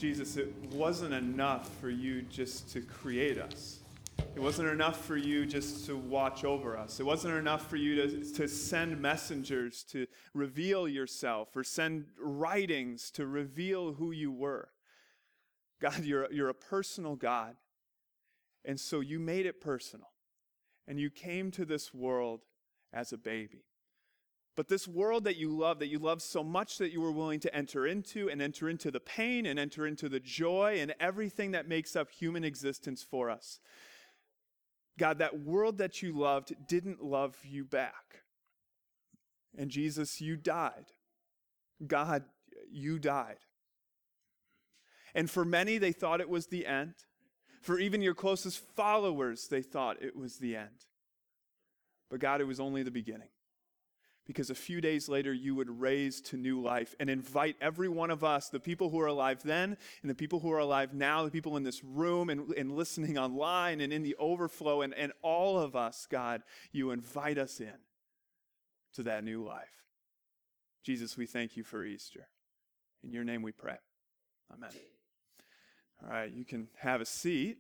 Jesus, it wasn't enough for you just to create us. It wasn't enough for you just to watch over us. It wasn't enough for you to send messengers to reveal yourself or send writings to reveal who you were. God, you're a personal God. And so you made it personal. And you came to this world as a baby. But this world that you love so much that you were willing to enter into the pain and enter into the joy and everything that makes up human existence for us. God, that world that you loved didn't love you back. And Jesus, you died. God, you died. And for many, they thought it was the end. For even your closest followers, they thought it was the end. But God, it was only the beginning. Because a few days later, you would raise to new life and invite every one of us, the people who are alive then and the people who are alive now, the people in this room and listening online and in the overflow, and all of us, God, you invite us in to that new life. Jesus, we thank you for Easter. In your name we pray. Amen. All right, you can have a seat.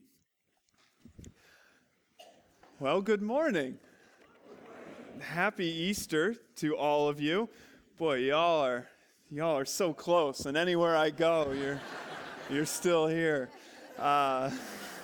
Well, good morning. Happy Easter to all of you. Boy, y'all are so close, and anywhere I go, you're still here. If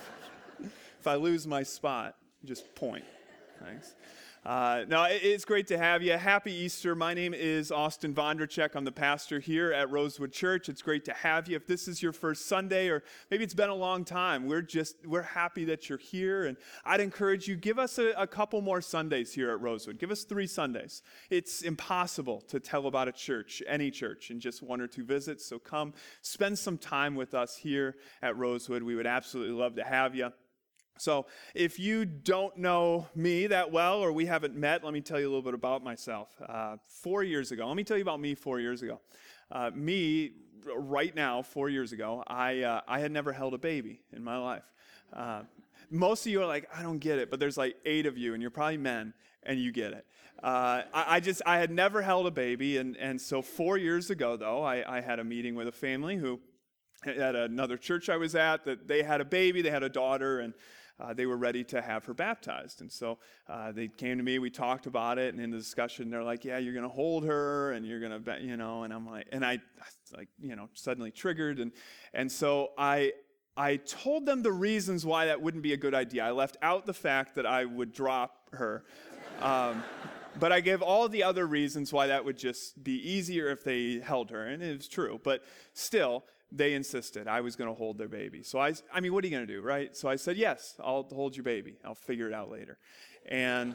I lose my spot, just point. Thanks. No, it's great to have you. Happy Easter. My name is Austin Vondracek. I'm the pastor here at Rosewood Church. It's great to have you. If this is your first Sunday, or maybe it's been a long time, we're happy that you're here. And I'd encourage you, give us a couple more Sundays here at Rosewood. Give us 3 Sundays. It's impossible to tell about a church, any church, in just 1 or 2 visits. So come spend some time with us here at Rosewood. We would absolutely love to have you. So if you don't know me that well, or we haven't met, let me tell you a little bit about myself. 4 years ago, let me tell you about me 4 years ago. Right now, 4 years ago, I had never held a baby in my life. Most of you are like, I don't get it, but there's like 8 of you, and you're probably men, and you get it. I had never held a baby, and so 4 years ago, though, I had a meeting with a family who, at another church I was at, that they had a baby, they had a daughter, and they were ready to have her baptized. And so they came to me, we talked about it, and in the discussion, they're like, yeah, you're going to hold her, and you're going to, and I'm like, and I suddenly triggered. And so I told them the reasons why that wouldn't be a good idea. I left out the fact that I would drop her. But I gave all the other reasons why that would just be easier if they held her, and it was true. But still, they insisted I was going to hold their baby. So I mean, what are you going to do, right? So I said, yes, I'll hold your baby. I'll figure it out later. And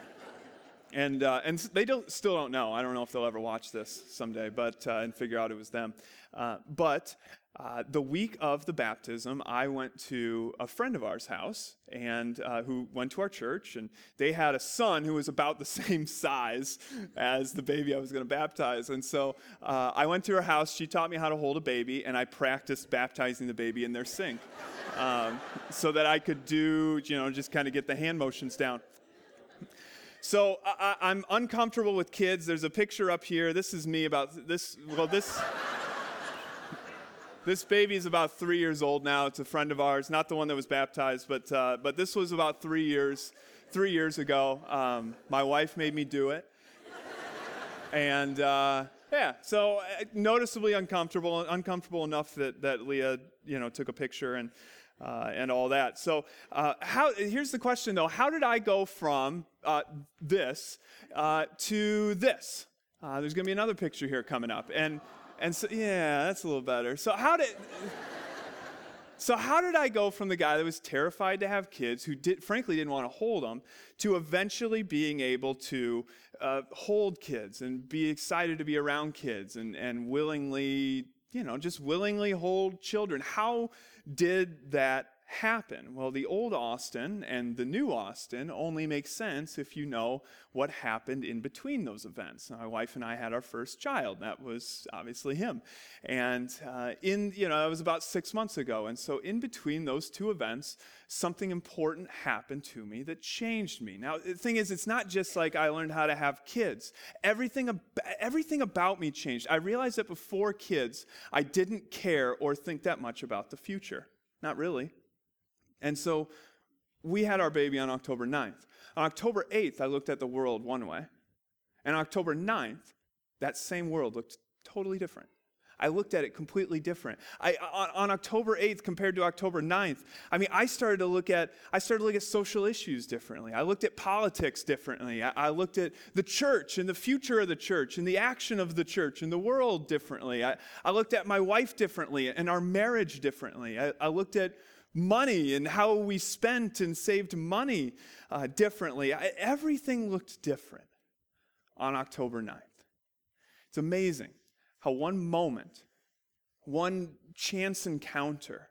they still don't know. I don't know if they'll ever watch this someday, but and figure out it was them. But the week of the baptism, I went to a friend of ours' house, and who went to our church, and they had a son who was about the same size as the baby I was going to baptize. And so I went to her house. She taught me how to hold a baby, and I practiced baptizing the baby in their sink so that I could do, just kind of get the hand motions down. So I'm uncomfortable with kids. There's a picture up here. This is me about this. Well, this baby is about 3 years old now. It's a friend of ours, not the one that was baptized, but this was about 3 years ago. My wife made me do it, and so noticeably uncomfortable enough that Leah, took a picture and all that. So here's the question though: how did I go from this to this? There's going to be another picture here coming up, and so, yeah, that's a little better. So how did I go from the guy that was terrified to have kids, who frankly didn't want to hold them, to eventually being able to hold kids and be excited to be around kids and willingly, just willingly hold children? How did that happen? Well, the old Austin and the new Austin only make sense if you know what happened in between those events. My wife and I had our first child. That was obviously him. And that was about 6 months ago. And so in between those two events, something important happened to me that changed me. Now, the thing is, it's not just like I learned how to have kids. Everything about me changed. I realized that before kids, I didn't care or think that much about the future. Not really. And so we had our baby on October 9th. On October 8th, I looked at the world one way. And on October 9th, that same world looked totally different. I looked at it completely different. On October 8th compared to October 9th, I started to look at social issues differently. I looked at politics differently. I looked at the church and the future of the church and the action of the church and the world differently. I looked at my wife differently and our marriage differently. I looked at money and how we spent and saved money differently. Everything looked different on October 9th. It's amazing how one moment, one chance encounter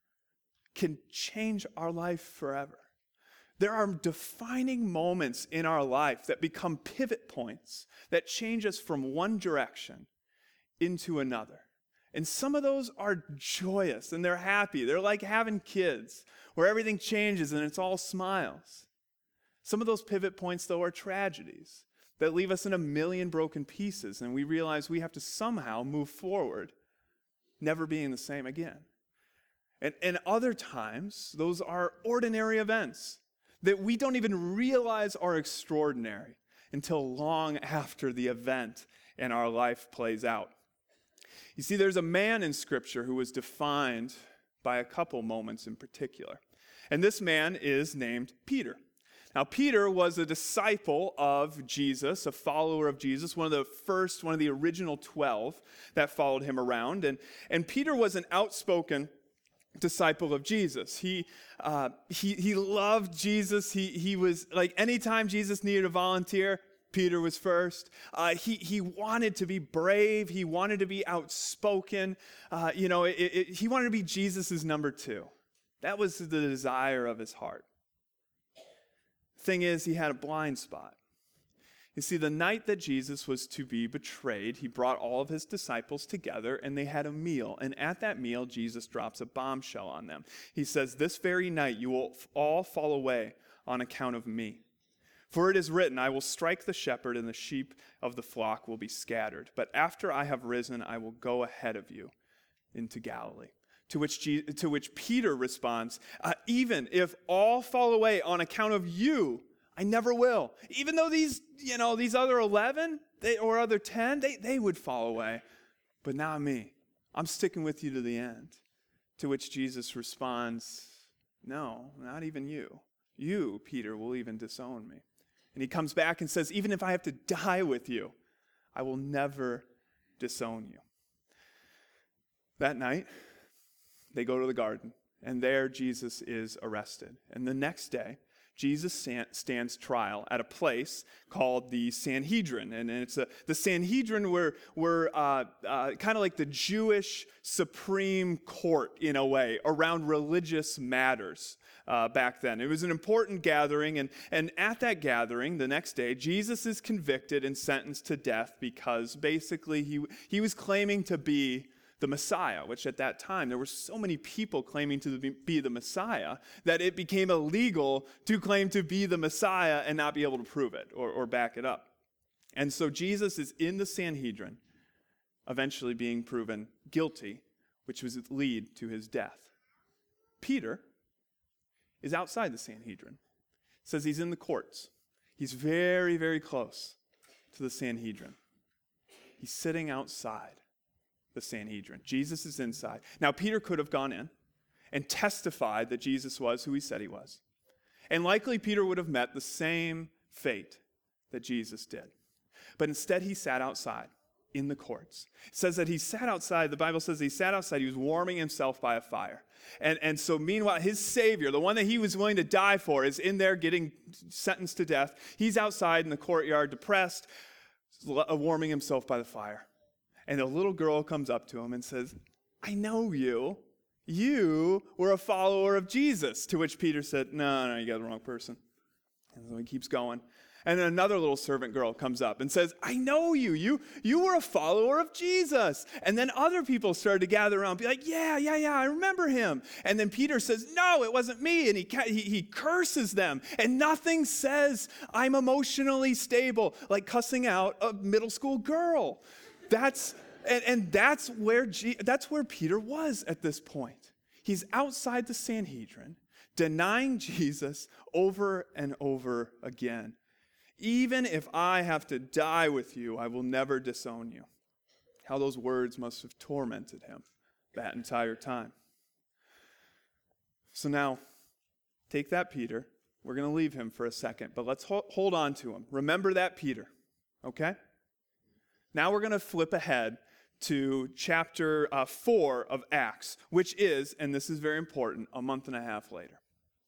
can change our life forever. There are defining moments in our life that become pivot points that change us from one direction into another. And some of those are joyous and they're happy. They're like having kids where everything changes and it's all smiles. Some of those pivot points, though, are tragedies that leave us in a million broken pieces, and we realize we have to somehow move forward, never being the same again. And other times, those are ordinary events that we don't even realize are extraordinary until long after the event in our life plays out. You see, there's a man in Scripture who was defined by a couple moments in particular. And this man is named Peter. Now, Peter was a disciple of Jesus, a follower of Jesus, one of the original 12 that followed him around. And Peter was an outspoken disciple of Jesus. He loved Jesus. He was like, anytime Jesus needed a volunteer, Peter was first. He wanted to be brave. He wanted to be outspoken. He wanted to be Jesus' number 2. That was the desire of his heart. Thing is, he had a blind spot. You see, the night that Jesus was to be betrayed, he brought all of his disciples together and they had a meal. And at that meal, Jesus drops a bombshell on them. He says, "This very night you will all fall away on account of me. For it is written, I will strike the shepherd and the sheep of the flock will be scattered. But after I have risen, I will go ahead of you into Galilee." To which Peter responds, "Even if all fall away on account of you, I never will." Even though these other 11 or other 10, they would fall away. But not me. I'm sticking with you to the end. To which Jesus responds, "No, not even you. You, Peter, will even disown me." And he comes back and says, "Even if I have to die with you, I will never disown you." That night, they go to the garden, and there Jesus is arrested. And the next day, Jesus stands trial at a place called the Sanhedrin. And it's the Sanhedrin were kind of like the Jewish Supreme Court, in a way, around religious matters back then. It was an important gathering, and at that gathering, the next day, Jesus is convicted and sentenced to death because basically he was claiming to be the Messiah, which at that time, there were so many people claiming to be the Messiah that it became illegal to claim to be the Messiah and not be able to prove it or back it up. And so Jesus is in the Sanhedrin, eventually being proven guilty, which was lead to his death. Peter is outside the Sanhedrin. It says he's in the courts. He's very, very close to the Sanhedrin. He's sitting outside the Sanhedrin. Jesus is inside. Now, Peter could have gone in and testified that Jesus was who he said he was. And likely Peter would have met the same fate that Jesus did. But instead, he sat outside in the courts. It says that he sat outside. The Bible says he sat outside. He was warming himself by a fire. And so meanwhile, his Savior, the one that he was willing to die for, is in there getting sentenced to death. He's outside in the courtyard, depressed, warming himself by the fire. And a little girl comes up to him and says, "I know you. you were a follower of Jesus. To which Peter said, no, you got the wrong person. And so he keeps going. And then another little servant girl comes up and says, I know you. You were a follower of Jesus. And then other people started to gather around and be like, yeah, I remember him. And then Peter says, no, it wasn't me. And he curses them. And nothing says I'm emotionally stable, like cussing out a middle school girl. That's where Peter was at this point. He's outside the Sanhedrin, denying Jesus over and over again. Even if I have to die with you, I will never disown you. How those words must have tormented him that entire time. So now, take that Peter. We're going to leave him for a second, but let's hold on to him. Remember that Peter, okay? Now we're going to flip ahead to chapter 4 of Acts, which is, and this is very important, a month and a half later.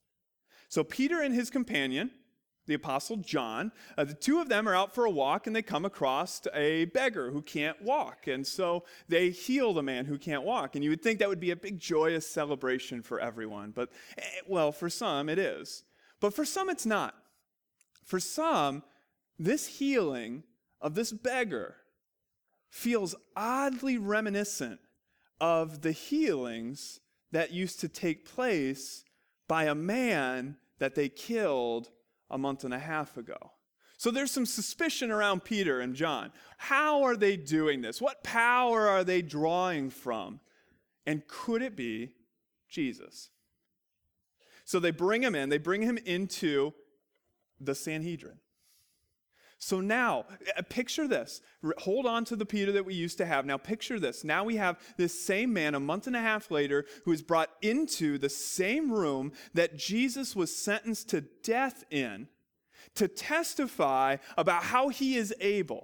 So Peter and his companion, the Apostle John, the two of them are out for a walk, and they come across a beggar who can't walk. And so they heal the man who can't walk. And you would think that would be a big joyous celebration for everyone. But, well, for some it is. But for some it's not. For some, this healing of this beggar feels oddly reminiscent of the healings that used to take place by a man that they killed a month and a half ago. So there's some suspicion around Peter and John. How are they doing this? What power are they drawing from? And could it be Jesus? So they bring him into the Sanhedrin. So now, picture this. Hold on to the Peter that we used to have. Now picture this. Now we have this same man a month and a half later who is brought into the same room that Jesus was sentenced to death in to testify about how he is able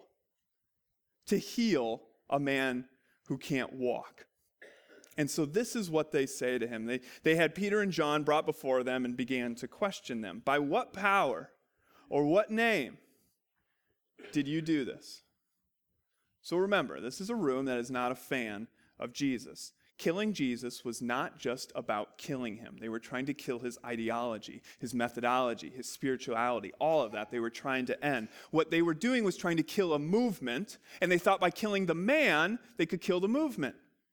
to heal a man who can't walk. And so this is what they say to him. They had Peter and John brought before them and began to question them. By what power or what name did you do this? So remember, this is a room that is not a fan of Jesus. Killing Jesus was not just about killing him. They were trying to kill his ideology, his methodology, his spirituality, all of that they were trying to end. What they were doing was trying to kill a movement, and they thought by killing the man, they could kill the movement.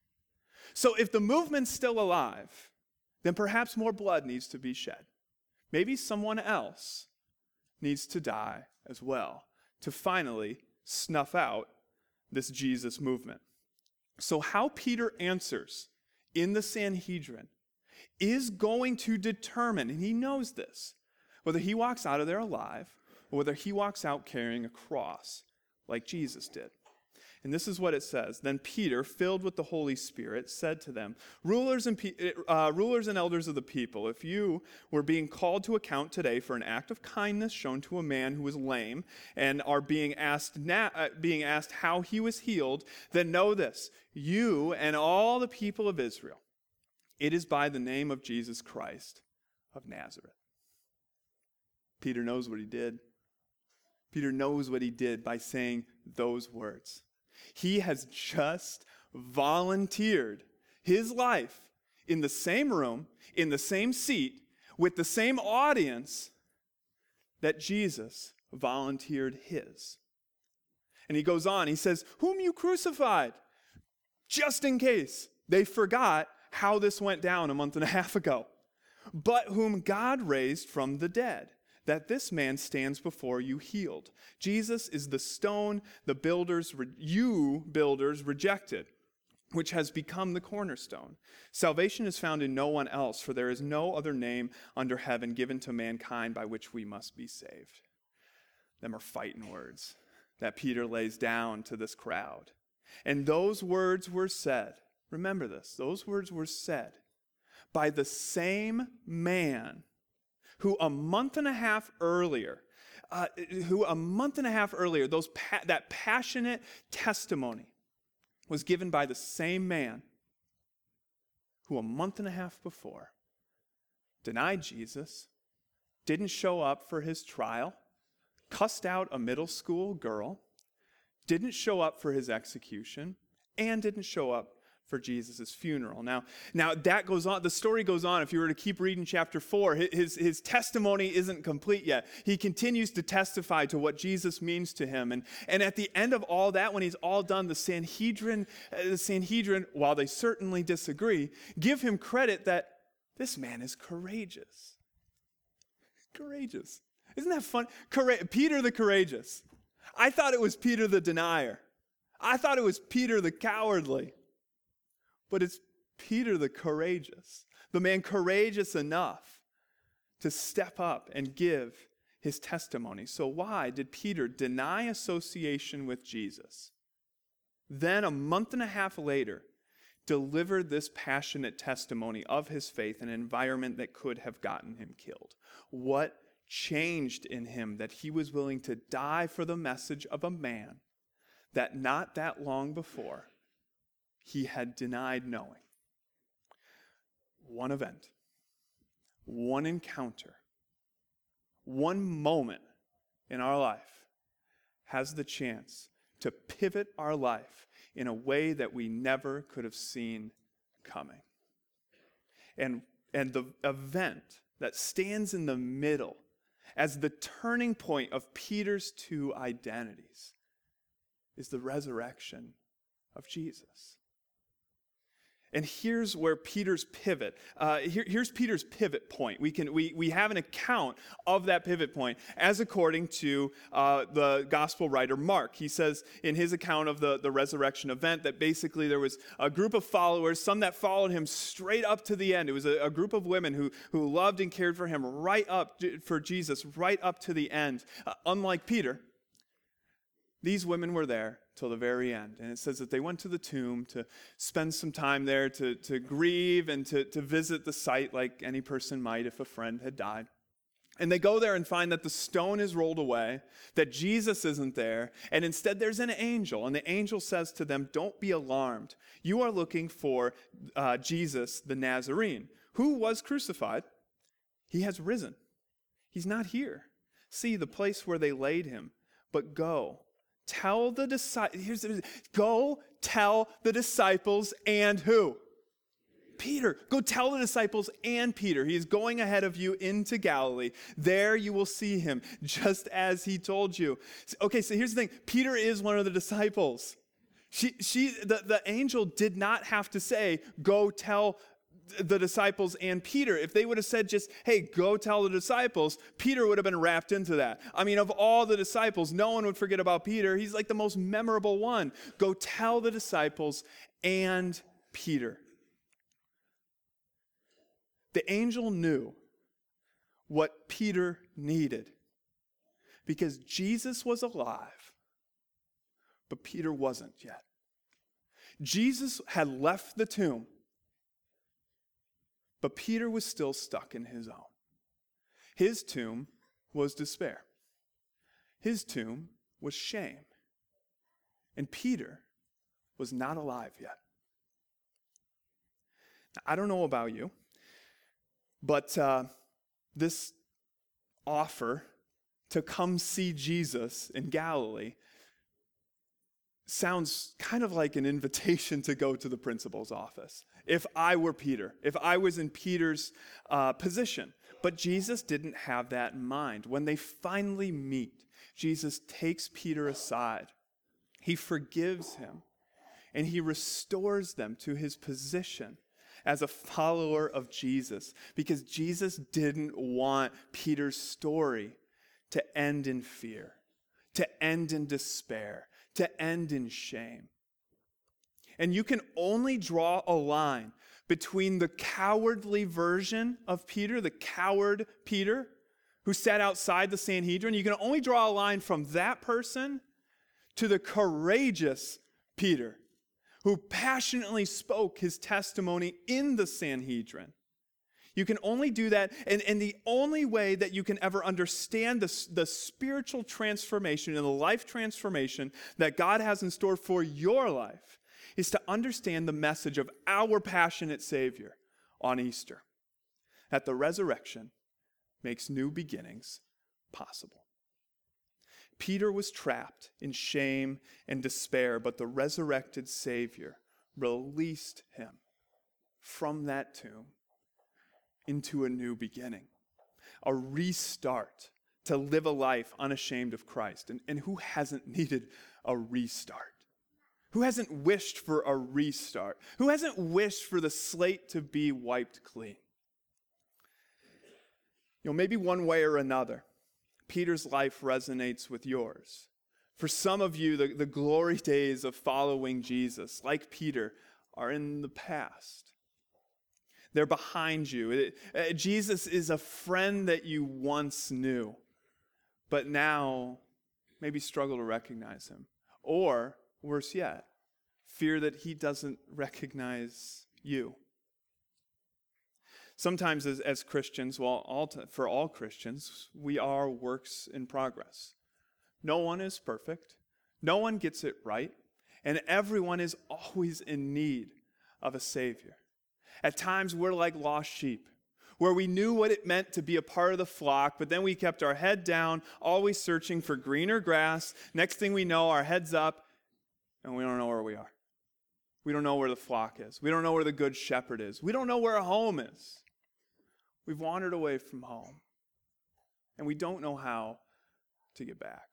So if the movement's still alive, then perhaps more blood needs to be shed. Maybe someone else needs to die as well to finally snuff out this Jesus movement. So how Peter answers in the Sanhedrin is going to determine, and he knows this, whether he walks out of there alive or whether he walks out carrying a cross like Jesus did. And this is what it says. Then Peter, filled with the Holy Spirit, said to them, rulers and elders of the people, if you were being called to account today for an act of kindness shown to a man who was lame and are being asked how he was healed, then know this, you and all the people of Israel, it is by the name of Jesus Christ of Nazareth. Peter knows what he did. Peter knows what he did by saying those words. He has just volunteered his life in the same room, in the same seat, with the same audience that Jesus volunteered his. And he goes on, he says, whom you crucified, just in case they forgot how this went down a month and a half ago, but whom God raised from the dead, that this man stands before you healed. Jesus is the stone you builders rejected, which has become the cornerstone. Salvation is found in no one else, for there is no other name under heaven given to mankind by which we must be saved. Them are fighting words that Peter lays down to this crowd. And those words were said, remember this, those words were said by the same man who a month and a half earlier, that passionate testimony was given by the same man who a month and a half before denied Jesus, didn't show up for his trial, cussed out a middle school girl, didn't show up for his execution, and didn't show up for Jesus' funeral. Now that goes on, the story goes on. If you were to keep reading chapter 4, his testimony isn't complete yet. He continues to testify to what Jesus means to him. And at the end of all that, when he's all done, the Sanhedrin, while they certainly disagree, give him credit that this man is courageous. Courageous. Isn't that fun? Peter the courageous. I thought it was Peter the denier. I thought it was Peter the cowardly. But it's Peter the courageous, the man courageous enough to step up and give his testimony. So why did Peter deny association with Jesus? Then a month and a half later, delivered this passionate testimony of his faith in an environment that could have gotten him killed. What changed in him that he was willing to die for the message of a man that not that long before he had denied knowing? One event, one encounter, one moment in our life has the chance to pivot our life in a way that we never could have seen coming. And the event that stands in the middle as the turning point of Peter's two identities is the resurrection of Jesus. And here's where Peter's pivot, here's Peter's pivot point. We have an account of that pivot point as according to the gospel writer Mark. He says in his account of the resurrection event that basically there was a group of followers, some that followed him straight up to the end. It was a group of women who loved and cared for him for Jesus right up to the end. Unlike Peter, these women were there till the very end. And it says that they went to the tomb to spend some time there to grieve and to visit the site like any person might if a friend had died. And they go there and find that the stone is rolled away, that Jesus isn't there, and instead there's an angel. And the angel says to them, "Don't be alarmed. You are looking for Jesus the Nazarene, who was crucified. He has risen. He's not here. See the place where they laid him. But go. Tell the disciples, go tell the disciples and who? Peter. Go tell the disciples and Peter. He is going ahead of you into Galilee. There you will see him, just as he told you." Okay, so here's the thing. Peter is one of the disciples. The angel did not have to say, "Go tell the disciples and Peter." If they would have said just, "Hey, go tell the disciples," Peter would have been wrapped into that. I mean, of all the disciples, no one would forget about Peter. He's like the most memorable one. Go tell the disciples and Peter. The angel knew what Peter needed because Jesus was alive, but Peter wasn't yet. Jesus had left the tomb, but Peter was still stuck in his own. His tomb was despair. His tomb was shame. And Peter was not alive yet. Now, I don't know about you, but this offer to come see Jesus in Galilee sounds kind of like an invitation to go to the principal's office. If I were Peter, if I was in Peter's position. But Jesus didn't have that in mind. When they finally meet, Jesus takes Peter aside. He forgives him, and he restores them to his position as a follower of Jesus, because Jesus didn't want Peter's story to end in fear, to end in despair, to end in shame. And you can only draw a line between the cowardly version of Peter, the coward Peter, who sat outside the Sanhedrin. You can only draw a line from that person to the courageous Peter, who passionately spoke his testimony in the Sanhedrin. You can only do that, and the only way that you can ever understand the spiritual transformation and the life transformation that God has in store for your life is to understand the message of our passionate Savior on Easter, that the resurrection makes new beginnings possible. Peter was trapped in shame and despair, but the resurrected Savior released him from that tomb into a new beginning, a restart to live a life unashamed of Christ. And who hasn't needed a restart? Who hasn't wished for a restart? Who hasn't wished for the slate to be wiped clean? Maybe one way or another, Peter's life resonates with yours. For some of you, the glory days of following Jesus, like Peter, are in the past. They're behind you. Jesus is a friend that you once knew, but now maybe struggle to recognize him. Or, worse yet, fear that he doesn't recognize you. Sometimes as Christians, for all Christians, we are works in progress. No one is perfect. No one gets it right. And everyone is always in need of a Savior. At times, we're like lost sheep, where we knew what it meant to be a part of the flock, but then we kept our head down, always searching for greener grass. Next thing we know, our head's up, and we don't know where we are. We don't know where the flock is. We don't know where the good shepherd is. We don't know where our home is. We've wandered away from home, and we don't know how to get back.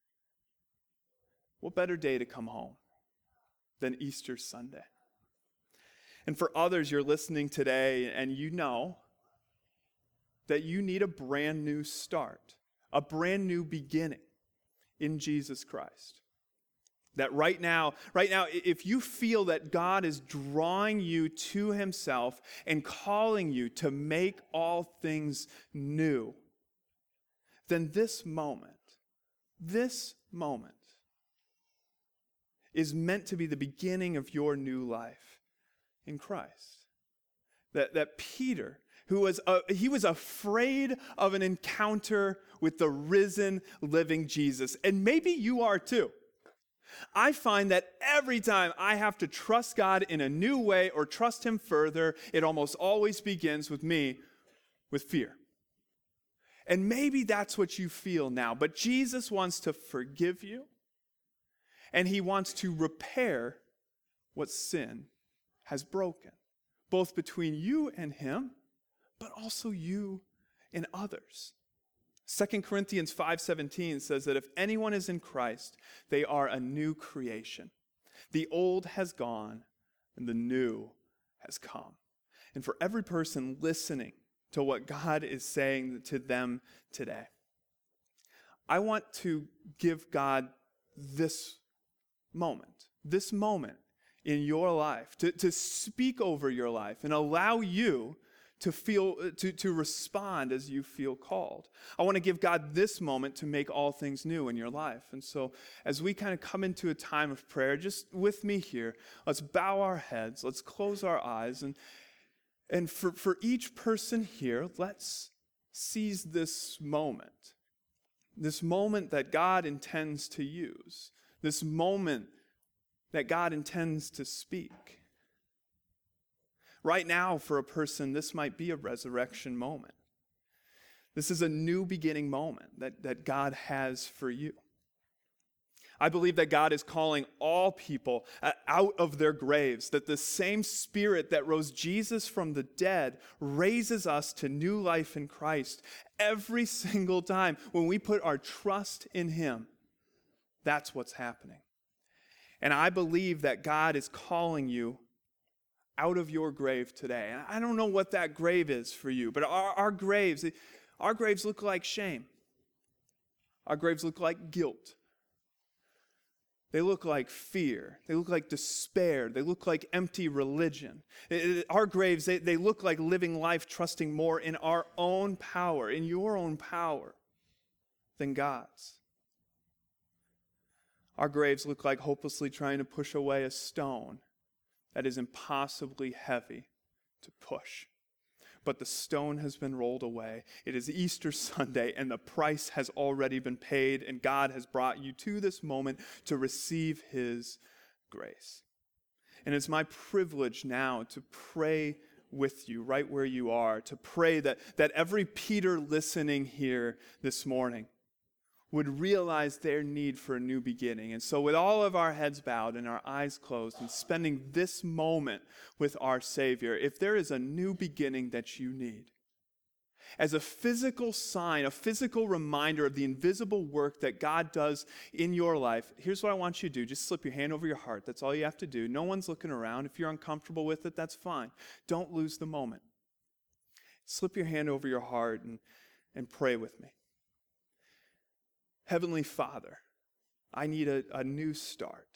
What better day to come home than Easter Sunday? And for others, you're listening today, and you know that you need a brand new start, a brand new beginning in Jesus Christ. That right now, if you feel that God is drawing you to himself and calling you to make all things new, then this moment is meant to be the beginning of your new life in Christ. That Peter, he was afraid of an encounter with the risen, living Jesus. And maybe you are too. I find that every time I have to trust God in a new way or trust him further, it almost always begins with me with fear. And maybe that's what you feel now. But Jesus wants to forgive you, and he wants to repair what sin has broken, both between you and him, but also you and others. 2 Corinthians 5:17 says that if anyone is in Christ, they are a new creation. The old has gone and the new has come. And for every person listening to what God is saying to them today, I want to give God this moment in your life, to speak over your life and allow you to respond as you feel called. I want to give God this moment to make all things new in your life. And so as we kind of come into a time of prayer, just with me here, let's bow our heads, let's close our eyes, and for each person here, let's seize this moment that God intends to use, this moment that God intends to speak. Right now, for a person, this might be a resurrection moment. This is a new beginning moment that God has for you. I believe that God is calling all people out of their graves, that the same Spirit that rose Jesus from the dead raises us to new life in Christ every single time when we put our trust in him. That's what's happening. And I believe that God is calling you out of your grave today. And I don't know what that grave is for you, but our graves look like shame. Our graves look like guilt. They look like fear. They look like despair. They look like empty religion. Our graves, they look like living life trusting more in our own power, in your own power, than God's. Our graves look like hopelessly trying to push away a stone that is impossibly heavy to push. But the stone has been rolled away. It is Easter Sunday, and the price has already been paid, and God has brought you to this moment to receive his grace. And it's my privilege now to pray with you right where you are, to pray that every Peter listening here this morning would realize their need for a new beginning. And so with all of our heads bowed and our eyes closed and spending this moment with our Savior, if there is a new beginning that you need, as a physical sign, a physical reminder of the invisible work that God does in your life, here's what I want you to do. Just slip your hand over your heart. That's all you have to do. No one's looking around. If you're uncomfortable with it, that's fine. Don't lose the moment. Slip your hand over your heart and pray with me. Heavenly Father, I need a new start.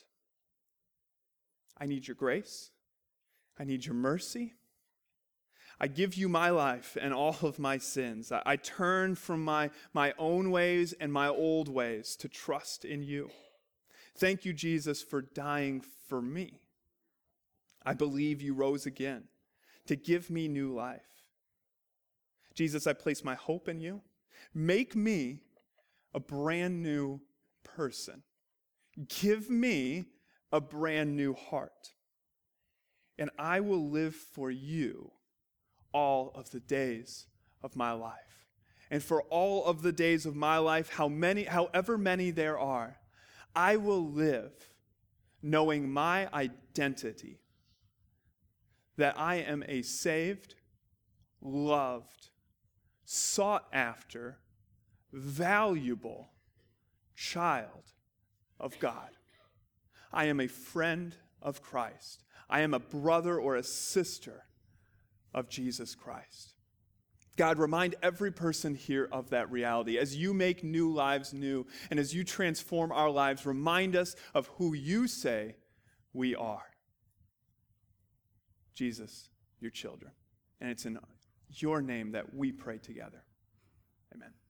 I need your grace. I need your mercy. I give you my life and all of my sins. I turn from my own ways and my old ways to trust in you. Thank you, Jesus, for dying for me. I believe you rose again to give me new life. Jesus, I place my hope in you. Make me a brand new person. Give me a brand new heart. And I will live for you all of the days of my life. And for all of the days of my life, however many there are, I will live knowing my identity, that I am a saved, loved, sought after, valuable child of God. I am a friend of Christ. I am a brother or a sister of Jesus Christ. God, remind every person here of that reality. As you make new lives new, and as you transform our lives, remind us of who you say we are. Jesus, your children. And it's in your name that we pray together. Amen.